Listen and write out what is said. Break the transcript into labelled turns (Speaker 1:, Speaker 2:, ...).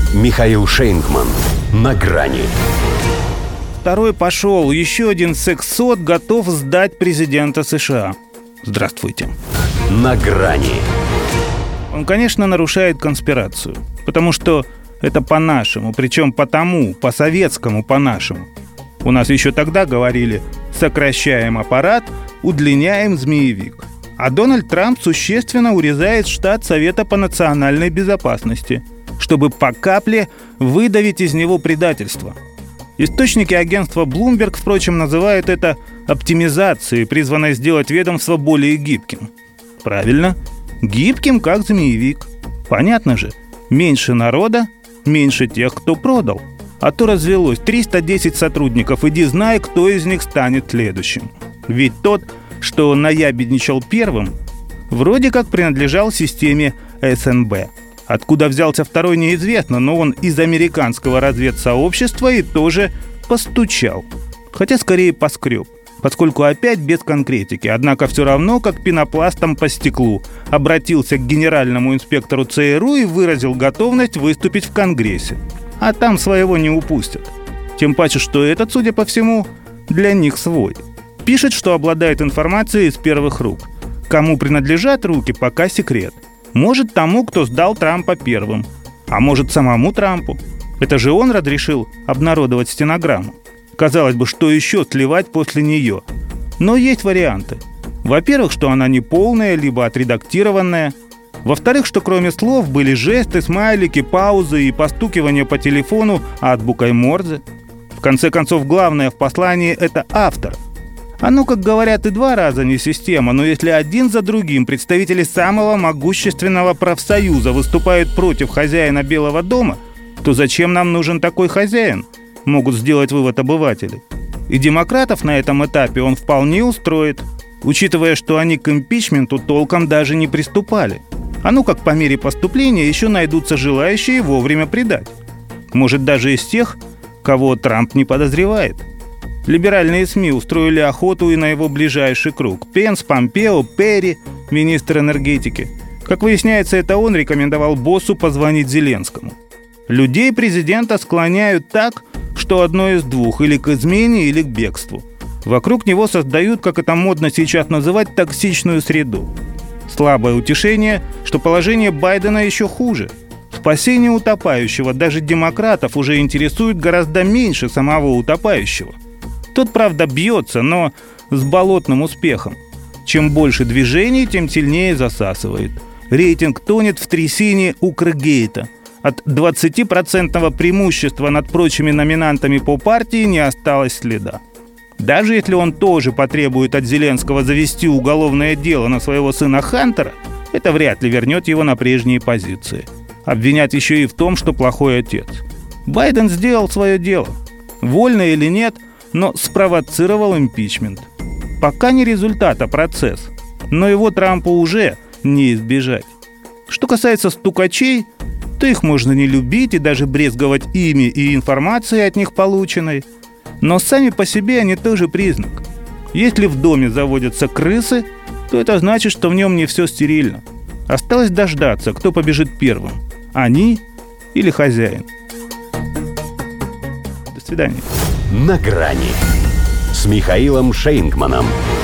Speaker 1: Михаил Шейнгман. На грани.
Speaker 2: Второй пошел. Еще один сексот готов сдать президента США. Здравствуйте.
Speaker 1: На грани.
Speaker 2: Он, конечно, нарушает конспирацию. Потому что это по-нашему. Причем по-советскому по-нашему. У нас еще тогда говорили: сокращаем аппарат, удлиняем змеевик. А Дональд Трамп существенно урезает штат Совета по национальной безопасности, чтобы по капле выдавить из него предательство. Источники агентства Bloomberg, впрочем, называют это оптимизацией, призванной сделать ведомство более гибким. Правильно, гибким, как змеевик. Понятно же, меньше народа, меньше тех, кто продал. А то развелось 310 сотрудников, иди знай, кто из них станет следующим. Ведь тот, что наябедничал первым, вроде как принадлежал системе СНБ. Откуда взялся второй, неизвестно, но он из американского разведсообщества и тоже постучал. Хотя скорее поскреб, поскольку опять без конкретики, однако все равно как пенопластом по стеклу обратился к генеральному инспектору ЦРУ и выразил готовность выступить в Конгрессе. А там своего не упустят. Тем паче, что этот, судя по всему, для них свой. Пишет, что обладает информацией из первых рук. Кому принадлежат руки, пока секрет. Может, тому, кто сдал Трампа первым. А может, самому Трампу. Это же он разрешил обнародовать стенограмму. Казалось бы, что еще сливать после нее? Но есть варианты. Во-первых, что она не полная, либо отредактированная. Во-вторых, что кроме слов были жесты, смайлики, паузы и постукивание по телефону азбукой Морзе. В конце концов, главное в послании – это автор. Оно, как говорят, и два раза не система, но если один за другим представители самого могущественного профсоюза выступают против хозяина Белого дома, то зачем нам нужен такой хозяин? Могут сделать вывод обыватели. И демократов на этом этапе он вполне устроит, учитывая, что они к импичменту толком даже не приступали. А ну как по мере поступления еще найдутся желающие вовремя предать. Может, даже из тех, кого Трамп не подозревает. Либеральные СМИ устроили охоту и на его ближайший круг. Пенс, Помпео, Перри, министр энергетики. Как выясняется, это он рекомендовал боссу позвонить Зеленскому. Людей президента склоняют так, что одно из двух: или к измене, или к бегству. Вокруг него создают, как это модно сейчас называть, токсичную среду. Слабое утешение, что положение Байдена еще хуже. Спасение утопающего даже демократов уже интересует гораздо меньше самого утопающего. Тот, правда, бьется, но с болотным успехом. Чем больше движений, тем сильнее засасывает. Рейтинг тонет в трясине Укргейта. От 20% преимущества над прочими номинантами по партии не осталось следа. Даже если он тоже потребует от Зеленского завести уголовное дело на своего сына Хантера, это вряд ли вернет его на прежние позиции. Обвинят еще и в том, что плохой отец. Байден сделал свое дело. Вольно или нет, но спровоцировал импичмент. Пока не результат, а процесс. Но его Трампу уже не избежать. Что касается стукачей, то их можно не любить и даже брезговать ими и информацией от них полученной. Но сами по себе они тоже признак. Если в доме заводятся крысы, то это значит, что в нем не все стерильно. Осталось дождаться, кто побежит первым. Они или хозяин. До свидания.
Speaker 1: На грани с Михаилом Шейнгманом.